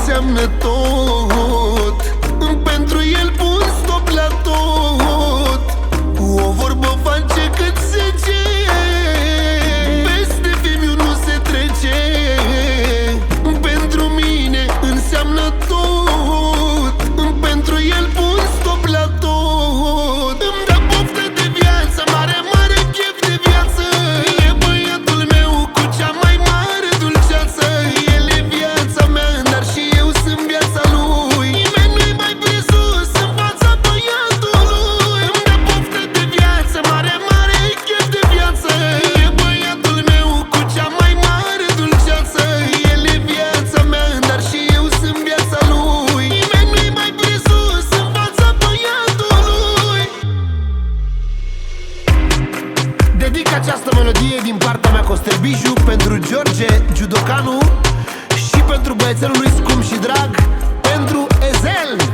înseamnă tot. Pentru el pun stop la tot. O vorbă face cât zice, peste fimiu nu se trece. Pentru mine înseamnă tot. Pentru el pun stop la tot. Îmi dă poftă de viață, mare, mare chef de viață. E băiatul meu cu cea mai mare dulceață. El e viața mea, dar și eu sunt viața lui. Nimeni nu-i mai presus în fața băiatului. Îmi dă poftă de viață, mare, mare chef de viață. E băiatul meu cu cea mai mare dulceață. El e viața mea, dar și eu sunt viața lui. Nimeni nu-i mai presus în fața băiatului. Dedic această melodie din partea mea, Costel Biju, pentru George Giudocanu și pentru băiețelul lui scump și drag, pentru Ezel.